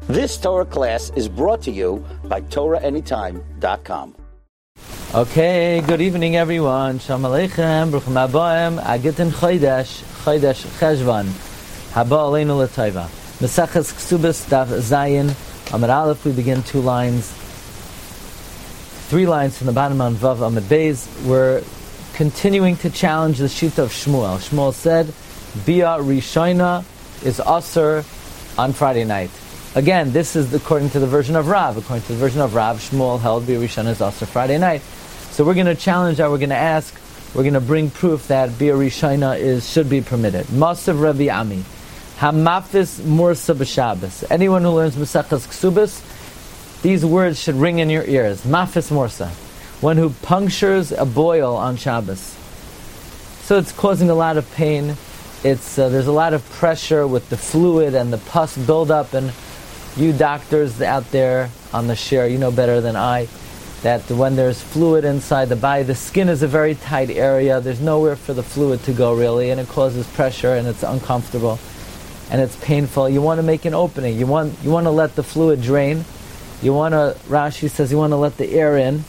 This Torah class is brought to you by TorahAnytime.com. Okay, good evening everyone. Shalom Aleichem, Bruchim Abayim, Agitin Chodesh Cheshvan, Haba Aleinu L'Taiva. Meseches Ksubas Daf Zayin, Amud Aleph, we begin 3 lines from the bottom on Vav Amud Beis. We're continuing to challenge the Shita of Shmuel. Shmuel said, Bia Rishona is Asur on Friday night. Again, this is according to the version of Rav. According to the version of Rav, Shmuel held Bia Rishona is Asur Friday night. So we're going to challenge that. We're going to ask. We're going to bring proof that Bia Rishona should be permitted. Masav Rabbi Ami, Hamafis Mursa b'Shabbos. Anyone who learns Mesechus Ksubas, these words should ring in your ears. Mafis Mursa, one who punctures a boil on Shabbos. So it's causing a lot of pain. There's a lot of pressure with the fluid and the pus buildup, and you doctors out there on the share, you know better than I, that when there's fluid inside the body, the skin is a very tight area. There's nowhere for the fluid to go really, and it causes pressure, and it's uncomfortable, and it's painful. You want to make an opening. You want to let the fluid drain. Rashi says you want to let the air in.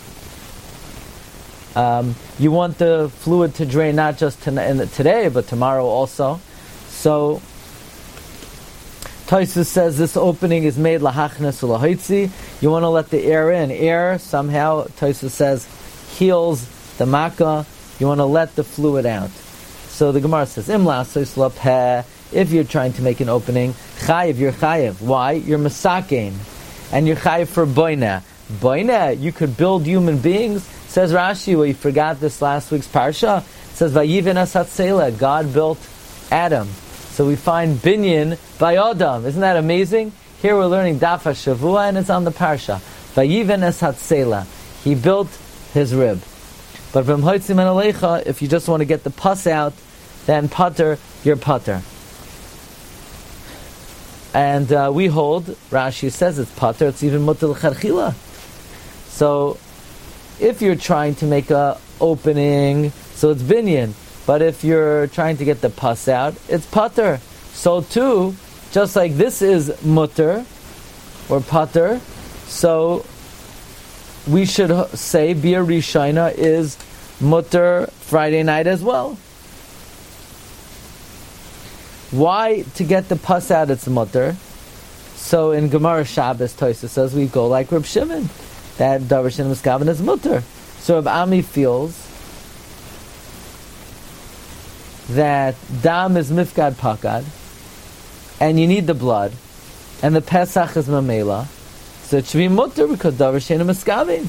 You want the fluid to drain not just today, but tomorrow also. So Tosfos says this opening is made lahachnes ulahoitzi. You want to let the air in. Air somehow, Tosfos says, heals the makkah. You want to let the fluid out. So the Gemara says, if you're trying to make an opening, chayiv, you're chayiv. Why? You're masakein. And you're chayiv for boina. Boina, you could build human beings. Says Rashi, well, you forgot this last week's parsha. It says, Vayiven asat selah, God built Adam. So we find binyan by Adam. Isn't that amazing? Here we're learning Daf HaShavua, and it's on the parsha. Vayiven asat selah, he built his rib. But from Hoitzim and Alecha, if you just want to get the pus out, then pater, you're pater. And we hold, Rashi says it's pater, it's even mutal charchila. So if you're trying to make a opening, so it's binyan. But if you're trying to get the pus out, it's pater. So too, just like this is mutter or pater, so we should say Bia Rishona is mutter Friday night as well. Why? To get the pus out, it's mutter. So in Gemara Shabbos, Tosfos says we go like Reb Shimon, that Davar Shin Miskaven is mutter. So Reb Ami feels that dam is mifkad pakad, and you need the blood, and the Pesach is mamela, so it should be mutter because Davar Shin Miskaven.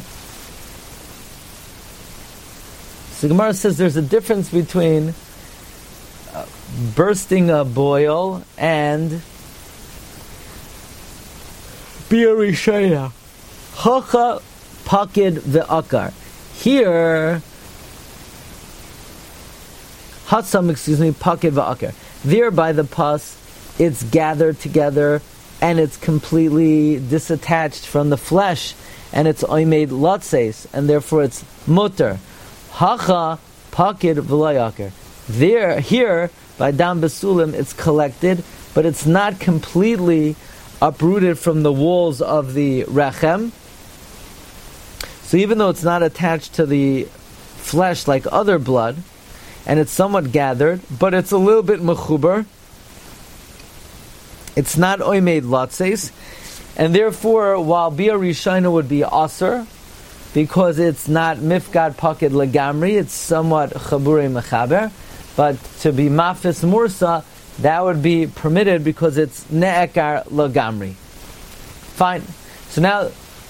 So Gemara says there's a difference between bursting a boil and Bia Rishona. Hacha pakid ve'akar. Here, pakid ve'akar. There by the pus, it's gathered together and it's completely disattached from the flesh, and it's oimed lotses, and therefore it's mutter. Hacha pakid ve'layakar. Here, by Dam Basulim, it's collected, but it's not completely uprooted from the walls of the Rechem. So even though it's not attached to the flesh like other blood, and it's somewhat gathered, but it's a little bit mechuber, it's not oimed latzes, and therefore, while Bia Rishona would be aser, because it's not mifgad pakid legamri, it's somewhat chaburi mechaber, but to be mafis mursa, that would be permitted because it's ne'ekar lagamri. Fine. So now,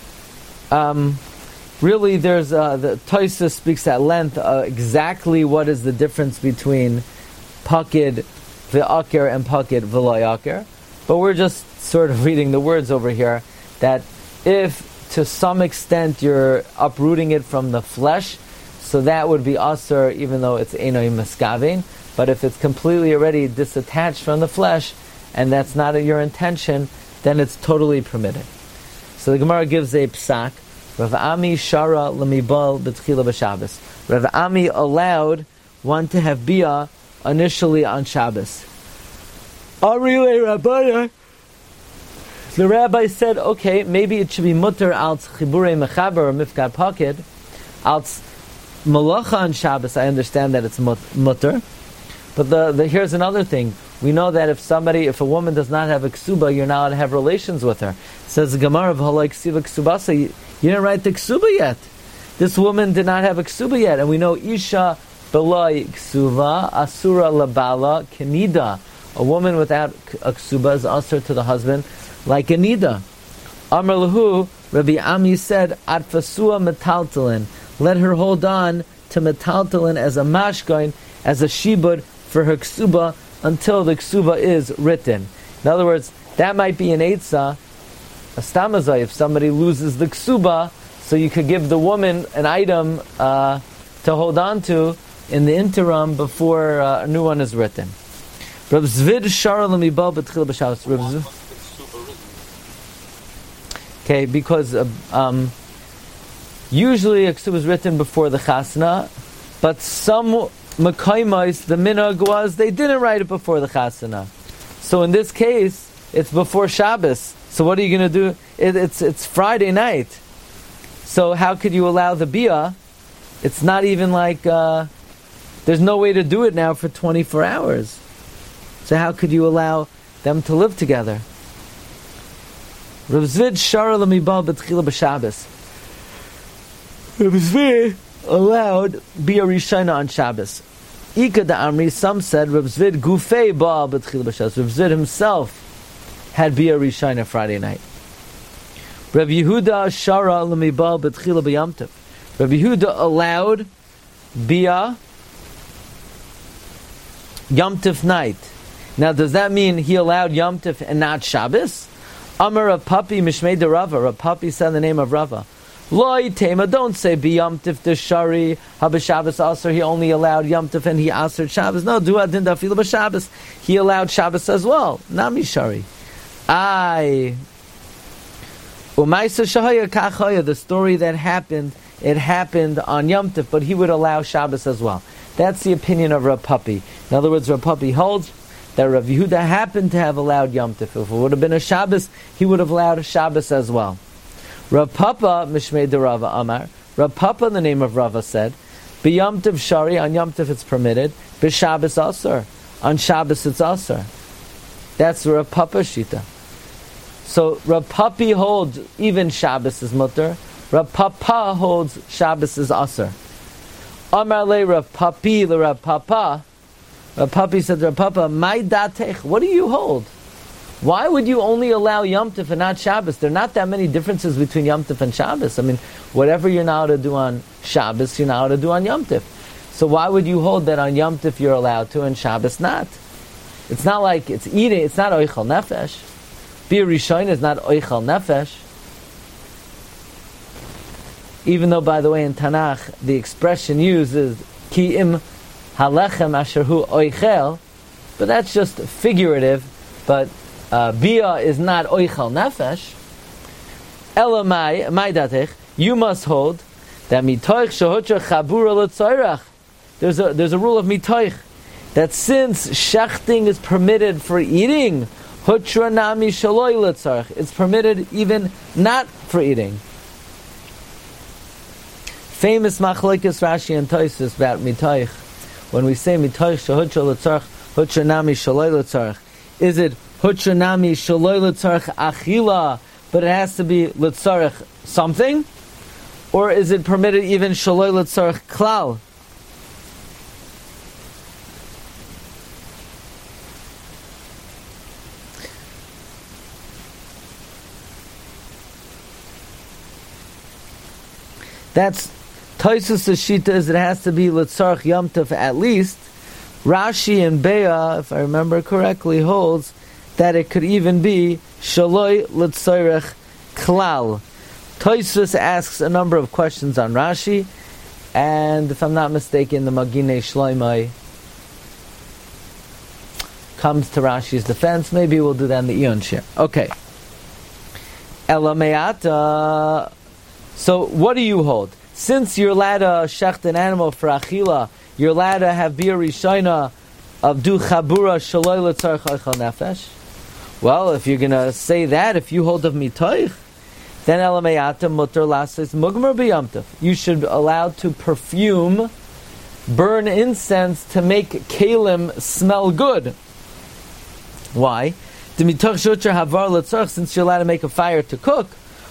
really, there's the Tosfos speaks at length exactly what is the difference between pakid ve'akir and pakid ve'layakir. But we're just sort of reading the words over here that if to some extent you're uprooting it from the flesh, so that would be aser, even though it's enoi miskavin. But if it's completely already disattached from the flesh, and that's not your intention, then it's totally permitted. So the Gemara gives a psak. Rav Ami shara lemibal b'tchila b'Shabbos. Rav Ami allowed one to have bia initially on Shabbos. Arile Rabbana. The rabbi said, okay, maybe it should be mutter al chiburei mechaber or mifkad pocket. Al malacha on Shabbos, I understand that it's mutter. But here's another thing. We know that if a woman does not have a ksuba, you're not allowed to have relations with her. Says the Gemara of Halai Ksiva Ksubasa, you didn't write the ksuba yet. This woman did not have a ksuba yet. And we know Isha Belai Ksuva, Asura Labala, Kenida. A woman without a ksuba is asur to the husband, like a nida. Amar Lahu, Rabbi Ami said, Atfasua metaltalin. Let her hold on to metaltalin as a mashkoin, as a shibud for her ksuba, until the ksuba is written. In other words, that might be an eitzah, a stamazai, if somebody loses the ksuba, so you could give the woman an item to hold on to in the interim before a new one is written. Reb Zvid Shara Lemibal B'Tchil B'Shabbos. Okay, because usually a ksuba is written before the chasna, but some Mekaimais, the minhag was they didn't write it before the chasana. So in this case, it's before Shabbos. So what are you going to do? It's Friday night. So how could you allow the bia? It's not even like there's no way to do it now for 24 hours. So how could you allow them to live together? Rav Zvid Shara Lemibal B'Tchila B'Shabbos. Rav Zvid allowed bia rishona on Shabbos. Ika da Amri, some said Rav Zvid gufei ba'al b'tchila b'Shabbos. Rav Zvid himself had bia rishona Friday night. Rav Yehuda shara l'mibal b'tchila b'Yom Tov. Rav Yehuda allowed bia Yom Tov night. Now, does that mean he allowed Yom Tov and not Shabbos? Amar Rav Papi mishmei de Rava. Rav Papi said the name of Rava. Loi tema, don't say be Yom Tov Deshari HaB'Shabbos Aser. He only allowed Yom Tov and he asered Shabbos. No, du adin dafila b'Shabbos. He allowed Shabbos as well. Nami Shari. Umaisa Shahaya Kachaya. The story that happened, it happened on Yom Tov, but he would allow Shabbos as well. That's the opinion of Rav Papi. In other words, Rav Papi holds that Rav Yehuda happened to have allowed Yom Tov. If it would have been a Shabbos, he would have allowed a Shabbos as well. Rav Papa Mishmei de Rava Amar. Rav Papa, in the name of Rava, said, "B'Yom Tov Shari, on Yom Tov it's permitted. B'Shabbos Asur, on Shabbos it's Asur." That's Rav Papa Shita. So Rav Papi holds even Shabbos is mutter. Rav Papa holds Shabbos is Asur. Amar le Rav Papi le Rav Papa. Rav Papi said to Rav Papa, "My datech, what do you hold? Why would you only allow Yom Tov and not Shabbos? There are not that many differences between Yom Tov and Shabbos. I mean, whatever you're not allowed to do on Shabbos, you're not allowed to do on Yom Tov. So why would you hold that on Yom Tov you're allowed to and Shabbos not? It's not like it's eating, it's not oichal nefesh. Bia Rishon is not oichal nefesh. Even though, by the way, in Tanakh, the expression used is ki im halechem asher hu oichel, but that's just figurative, but bia is not oichal nefesh. Elamai, my datech, you must hold that mitoich shehotra chabura l'tzoyrach. There's a rule of mitoich that since shechting is permitted for eating, hutra nami shaloi l'tzarech, it's permitted even not for eating. Famous machlokes Rashi and Tosfos about mitoich. When we say mitoich shehutra l'tzarech, hutra nami shaloi l'tzarech, is it hutra nami shaloi l'tzarech achila, but it has to be l'tzarech something? Or is it permitted even shaloi l'tzarech klal? That's Tosfos' shita is it has to be l'tzarech Yom Tov at least. Rashi and Beah, if I remember correctly, holds that it could even be shaloi l'tzarech klal. Tosfos asks a number of questions on Rashi, and if I'm not mistaken, the Maginei Shloimeh comes to Rashi's defense. Maybe we'll do that in the Eon share. Okay. Elameata. So what do you hold? Since you're allowed to shecht an animal for achila, you're allowed to have bia rishona of du chabura shaloi l'tzarech oichal nefesh. Well, if you're going to say that, if you hold of mitoich, then elamayata mutter lasis mugmar b'yamtiv. You should be allowed to perfume, burn incense to make kalim smell good. Why? Since you're allowed to make a fire to cook,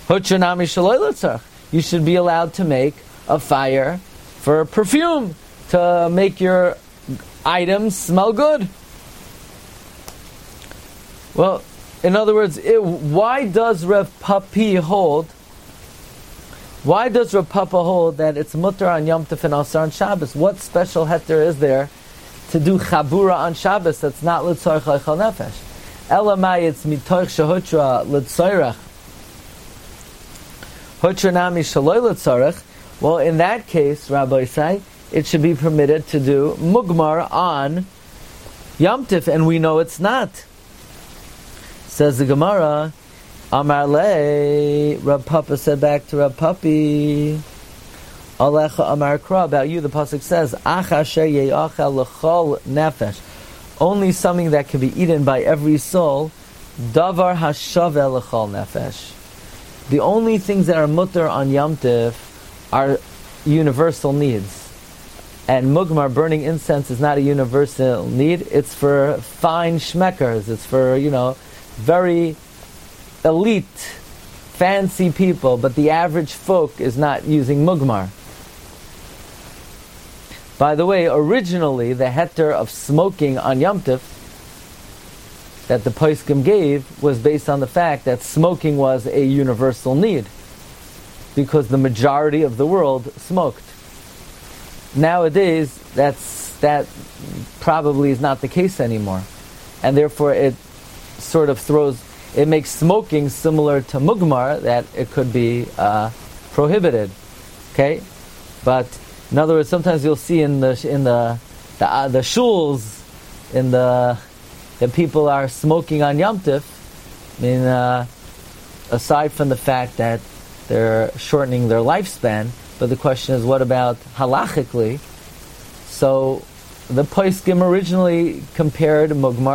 you should be allowed to make a fire for perfume, to make your items smell good. Well, in other words, why does Rav Papi hold that it's mutter on Yom Tov and Asar on Shabbos? What special heter is there to do chabura on Shabbos that's not l'tzorech l'chol nefesh? Elamai, it's mitoich shehutra l'tzorech. Hutra nami shaloi l'tzorech. Well, in that case, Rabbi Isai, it should be permitted to do mugmar on Yom Tov, and we know it's not. Says the Gemara, Amar le, Rab Papa said back to Rab Papi, Alecha Amar Kra, about you, the pasuk says, Ach asher ye'achal l'chol nefesh, only something that can be eaten by every soul, davar hashaveh l'chol nefesh. The only things that are mutter on Yom Tov are universal needs. And mugmar, burning incense, is not a universal need. It's for fine shmeckers. It's for, very elite, fancy people. But the average folk is not using mugmar. By the way, originally, the heter of smoking on Yom Tov that the poskim gave was based on the fact that smoking was a universal need, because the majority of the world smoked. Nowadays, that probably is not the case anymore, and therefore it makes smoking similar to mugmar, that it could be prohibited. Okay, but in other words, sometimes you'll see in the shuls, that people are smoking on Yom Tov. Aside from the fact that they're shortening their lifespan, but the question is, what about halachically? So the poskim originally compared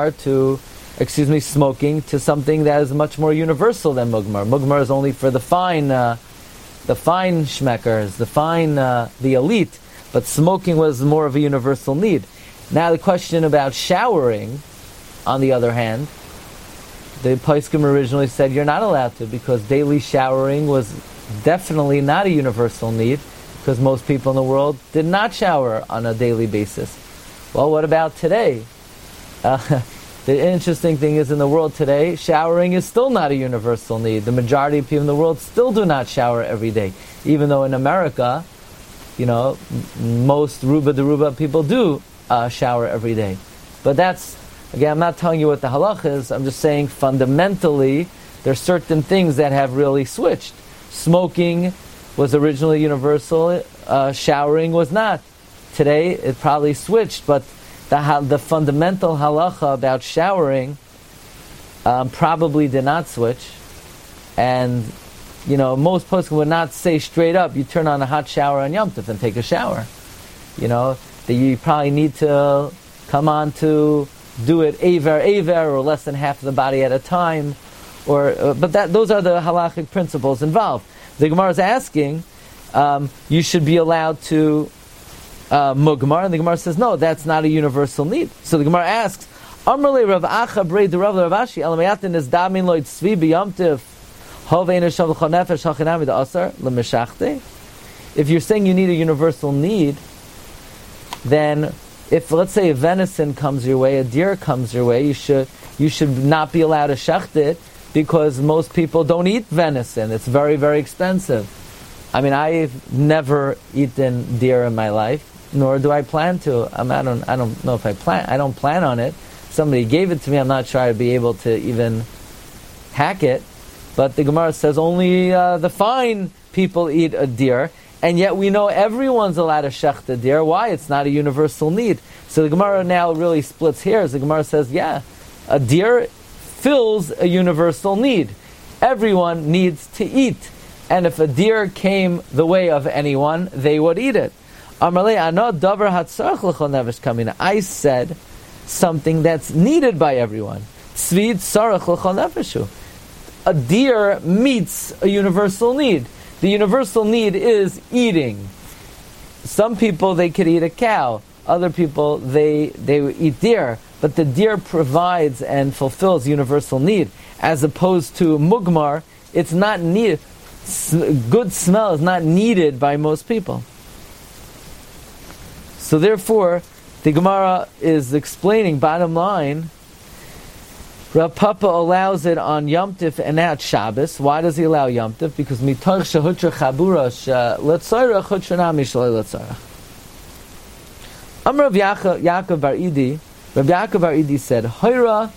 smoking to something that is much more universal than mugmar. Mugmar is only for the fine shmeckers, the elite, but smoking was more of a universal need. Now the question about showering, on the other hand, the poskim originally said you're not allowed to, because daily showering was definitely not a universal need, because most people in the world did not shower on a daily basis. Well, what about today? The interesting thing is, in the world today, showering is still not a universal need. The majority of people in the world still do not shower every day, even though in America, most Ruba Deruba people do shower every day. But that's, again, I'm not telling you what the halach is, I'm just saying fundamentally there are certain things that have really switched. Smoking was originally universal, showering was not. Today it probably switched, but the fundamental halacha about showering probably did not switch. And most poskim would not say straight up, you turn on a hot shower on Yom Tov and take a shower. That you probably need to come on to do it aver, or less than half of the body at a time, but those are the halachic principles involved. The Gemara is asking, you should be allowed to mugmar, and the Gemara says, no, that's not a universal need. So the Gemara asks, Amrle Rav Acha Brei de Rav Ravashi Elamayatin is damin loy tzvi b'yamtiv hovein eshav l'chol nefesh hachinami d'asar l'meshachte. If you're saying you need a universal need, then if, let's say, a venison comes your way, a deer comes your way, you should not be allowed to shecht it, because most people don't eat venison. It's very, very expensive. I've never eaten deer in my life, nor do I plan to. I don't know if I plan. I don't plan on it. Somebody gave it to me. I'm not sure I'd be able to even hack it. But the Gemara says only the fine people eat a deer. And yet we know everyone's allowed to shecht a deer. Why? It's not a universal need. So the Gemara now really splits hairs. The Gemara says, yeah, a deer fills a universal need. Everyone needs to eat. And if a deer came the way of anyone, they would eat it. I said something that's needed by everyone. tzvi tzarech l'chol nefeshu. A deer meets a universal need. The universal need is eating. Some people, they could eat a cow. Other people, they eat deer. But the deer provides and fulfills universal need. As opposed to mugmar, it's not needed. Good smell is not needed by most people. So therefore, the Gemara is explaining, bottom line, Rav Papa allows it on Yom Tif and at Shabbos. Why does he allow Yom Tif? Because mitoch shehutra chabura letzorach hutra nami shalei letzorach. Amar Rav Yaakov Bar Idi, Rav Yaakov Bar Idi said, Hoira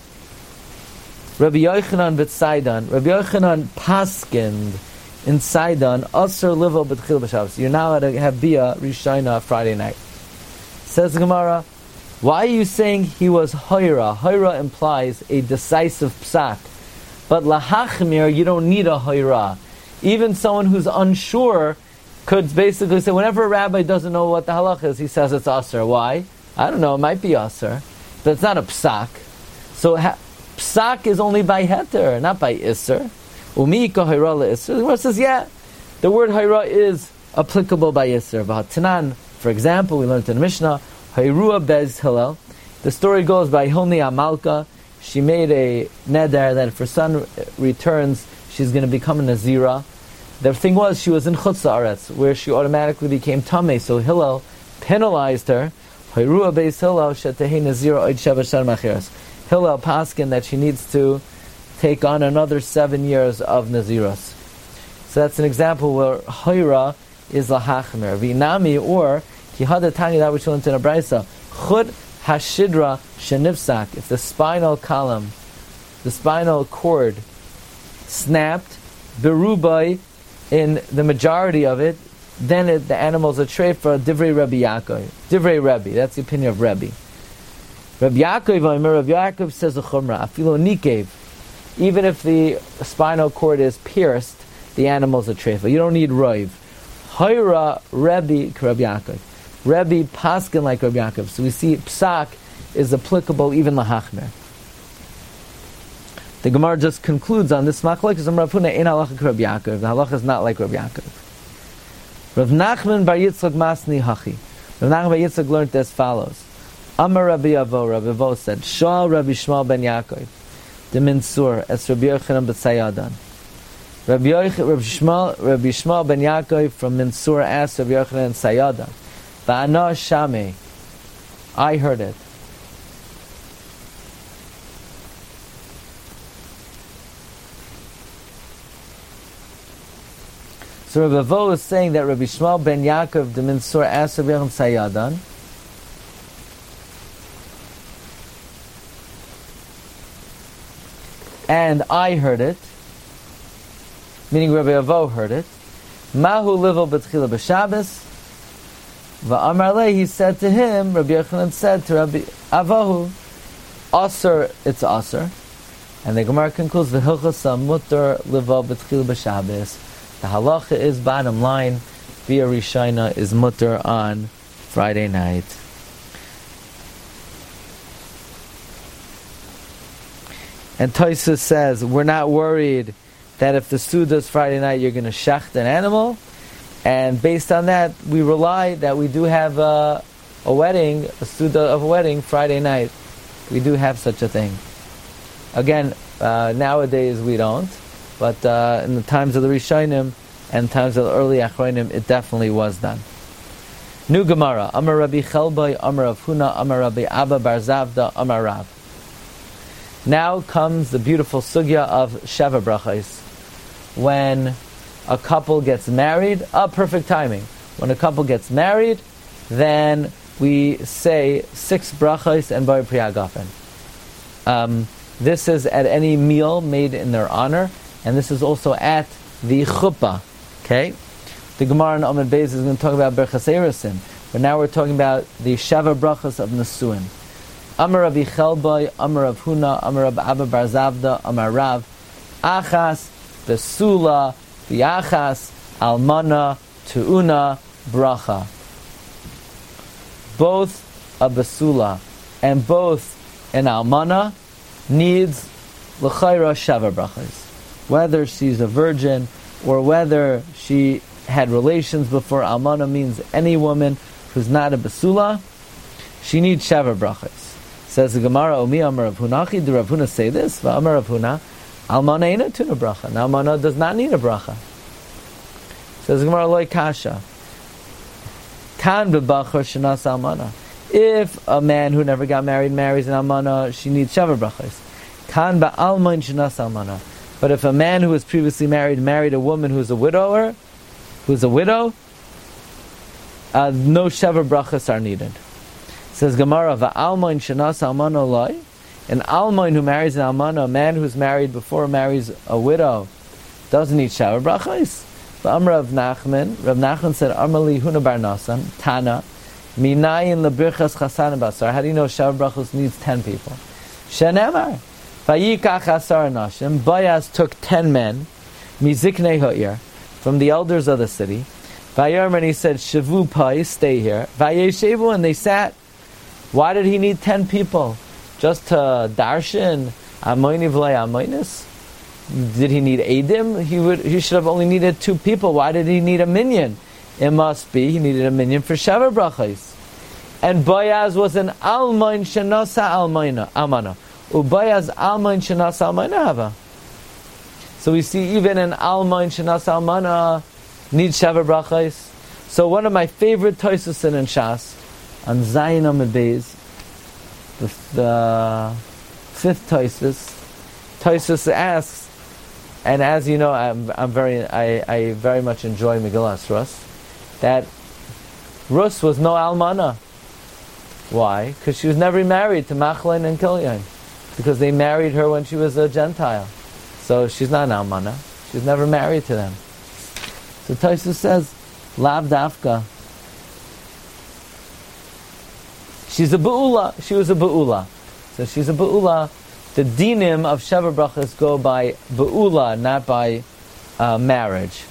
Rabbi Yochanan v'Tzaidan. Rabbi Yochanan paskind in Sidon, Asr Livo B'Tchil B'Shabbos. You're now allowed to have Bia Rishayna Friday night. Says the Gemara, why are you saying he was Hoira? Hoira implies a decisive psak. But Lahachmir, you don't need a Hoira. Even someone who's unsure could basically say, whenever a rabbi doesn't know what the halach is, he says it's Asr. Why? I don't know, it might be Asr. But it's not a psak. So psak is only by heter, not by Isser. Umika Hoira le'Isser. The Gemara says, yeah, the word Hoira is applicable by Isser. V'hatanan, for example, we learned in the Mishnah, Hayrua bez Hillel. The story goes by Hilni Amalka. She made a neder that if her son returns, she's going to become a Nazira. The thing was, she was in Chutz La'aretz, where she automatically became Tameh, so Hillel penalized her. Hayrua bez Hillel shetehe Nazira oid sheva shar machiras. Hillel paskin that she needs to take on another 7 years of Naziros. So that's an example where Hoira is lahachmer. V'inami, or Kihada Tani, that which we learned in a Braisa, Chud Hashidra Shenifsak, if the spinal column, the spinal cord snapped, Berubai, in the majority of it, then the animal's a treifa, Divrei Rabbi Yaakov. Divrei Rabbi, that's the opinion of Rabbi. Rabbi Yaakov says a chumrah, afilo nikev, even if the spinal cord is pierced, the animal's a treifa. You don't need roiv. Hoira Rabbi Yaakov. Rabbi paskin like Rabbi Yaakov. So we see psak is applicable even lahachmer. The Gemara just concludes on this machlokes. Rav Huna ein halacha Rabbi Yaakov. The halacha is not like Rabbi Yaakov. Rav Nachman bar Yitzchak Masni Hachi. Rav Nachman bar Yitzchak learned as follows. Amar Rabbi Avo. Rabbi Avo said, Shal Rabbi Shmuel ben Yaakov, the Minsur, as Rabbi Yochanan b'Tzayadan. Rabbi Shmuel ben Yaakov from Minsur asked Rabbi Yochanan Tzayadan, Va'ana Shame, I heard it. So Rabbi Avo is saying that Rabbi Shmuel ben Yaakov the Minsur asked Rabbi Yochanan Tzayadan, and I heard it, meaning Rabbi Avo heard it. Mahu livo b'tchila b'Shabbos. Va'amar lei, he said to him, Rabbi Yochanan said to Rabbi Avohu, Aser, it's Aser. And the Gemara concludes, V'hilchasa mutter livo b'tchila b'Shabbos. The halacha is, bottom line, Bia Rishayna is mutter on Friday night. And Tosfos says, we're not worried that if the Suda is Friday night, you're going to shecht an animal. And based on that, we rely that we do have a wedding, a Suda of a wedding, Friday night. We do have such a thing. Again, nowadays we don't. But in the times of the Rishonim and times of the early Achronim, it definitely was done. New Gemara. Amar Rabbi Chelbai, Amar Rav Huna, Amar Rabbi Abba Bar Zavda, Amar Rav. Now comes the beautiful sugya of Sheva Brachos. When a couple gets married, perfect timing. When a couple gets married, then we say 6 brachos and Bar Priyagafen. This is at any meal made in their honor, and this is also at the chuppah. Okay? The Gemara in Amud Beis is going to talk about Berchas Erusin, but now we're talking about the Sheva Brachos of Nesuin. Amar Rabbi Chelbai, Amar Rav Huna, Amar Rabbi Abba Bar Zavda, Amar Rav, Achas, Besula, V'achas, Almana, Tu'una, Bracha. Both a Besula and both an Almana needs l'chayra shava brachas. Whether she's a virgin or whether she had relations before almana means any woman who's not a basula, she needs shava brachas. Says the Gemara, Omi Amar Rav Huna, do Rav Huna say this? Amar Rav Huna, almana eina tuna bracha. Now almana does not need a bracha. Says the Gemara, loy kasha. Kan bebachar shenas almana. If a man who never got married marries an almana, she needs shava brachas. Kan ba'almain shenas almana. But if a man who was previously married a woman who's a widow, no shava brachas are needed. Says Gemara, va'almain shenas almana loy. An almain who marries an almana, a man who's married before marries a widow, doesn't need shava brachas. Amar Rav Nachman said, Amali Huna bar Nasan, Tana, Minayin lebirchas chasan basar. How do you know shava brachos needs 10 people? Shenemar, Vayikach asar nashim. Boaz took 10 men, miziknei ha'ir, from the elders of the city. Vayarm, and he said, Shavu pai, stay here. Vayeshevu, and they sat. Why did he need 10 people? Just to darshan amoini v'lei amoinis? Did he need Eidim? He should have only needed 2 people. Why did he need a minion? It must be he needed a minion for shava brachos. And Boaz was an almain shenasa almana. Ubayaz almain shenasa almana hava. So we see even an almain shenasa almana needs shava brachos. So one of my favorite Tosfos in Shas, on Zayin Amud Beis, the 5th Tosfos asks, and as you know, I very much enjoy Megillas Rus, that Rus was no almana. Why? Because she was never married to Machlon and Kilyon, because they married her when she was a Gentile. So she's not an almana. She was never married to them. So Tosfos says, Lav Dafka. She's a Be'ula. She was a Be'ula. So she's a Be'ula. The dinim of shava brachas go by Be'ula, not by marriage.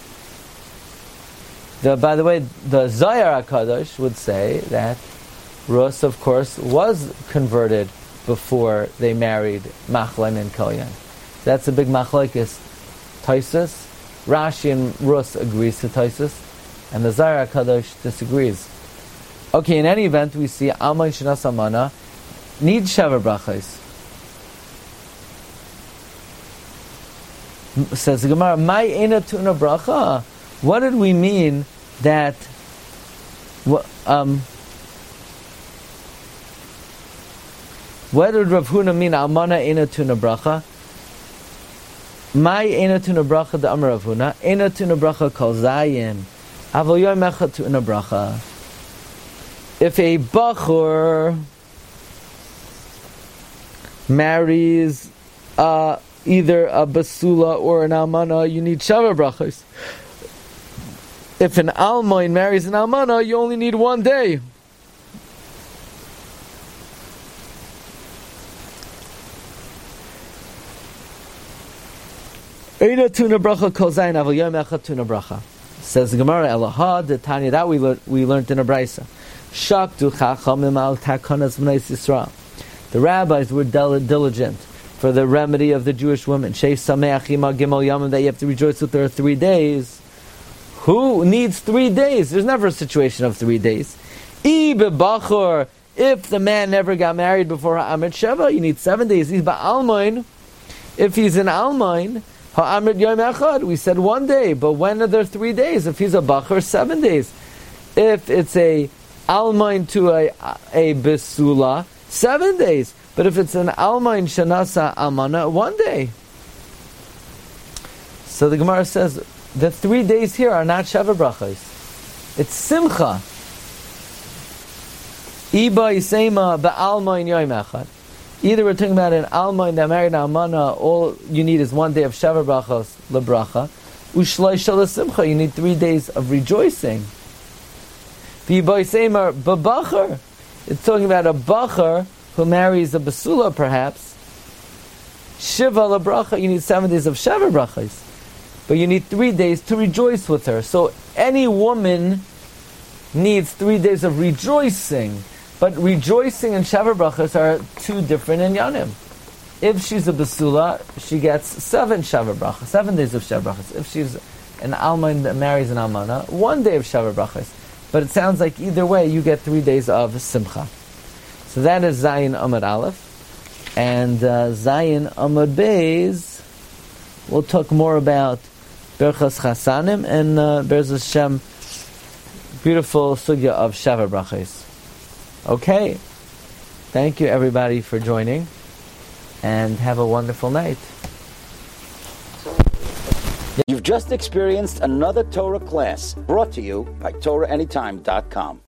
By the way, the Zohar HaKadosh would say that Rus, of course, was converted before they married Machlon and Kilyon. That's a big machlokes. Tosfos, Rashi and Rus agrees to Tosfos, and the Zohar HaKadosh disagrees. Okay, in any event, we see Almain Shenas Almana needs shava brachas. Says the Gemara, "My ena tuna bracha." What did we mean that? What did Rav Huna mean? Almana ena tuna bracha. My ena tuna bracha the Amar Rav Huna. Ena tuna bracha kol zayin. Avol yom echad tuna bracha. If a bachur marries either a basula or an almana, you need shava brachos. If an almoin marries an almana, you only need 1 day. Eina tuna bracha kol zayin avol yom echad tuna bracha. Says the Gemara, Elaha, the Tanya, that we learned in a brisa. Shaktu chachamim al takonas b'nai Yisrael. The rabbis were diligent for the remedy of the Jewish women. Shei sameach ima gimel yamim, that you have to rejoice with her 3 days. Who needs 3 days? There's never a situation of 3 days. I bebachor, if the man never got married before ha'amrit sheva, you need 7 days. He's ba'almain. If he's an almain, ha'amrit yom echad, we said 1 day. But when are there 3 days? If he's a bachor, 7 days. If it's a almain to a besula, 7 days. But if it's an almain shanasa almana, 1 day. So the Gemara says the 3 days here are not shava brachos. It's simcha. Iba yisema ba'almain yom echad. Either we're talking about an almain that married an almana, all you need is 1 day of shava brachos lebracha. Ushloisha l'simcha, you need 3 days of rejoicing. Iba yisema b'bachar. It's talking about a bachar who marries a basula, perhaps. Shiva lebracha, you need 7 days of shava brachos. But you need 3 days to rejoice with her. So any woman needs 3 days of rejoicing. But rejoicing and shava brachos are 2 different inyanim. If she's a basula, she gets 7 Shava Brachas, 7 days of Shava Brachas. If she's an almond that marries an almana, 1 day of Shava Brachas. But it sounds like either way, you get 3 days of Simcha. So that is Zayin Amud Aleph. And Zayin Amud Beis, we'll talk more about Berchas Chasanim and Be'ez Hashem, beautiful sugya of Shava Brachas. Okay. Thank you everybody for joining. And have a wonderful night. You've just experienced another Torah class brought to you by TorahAnytime.com.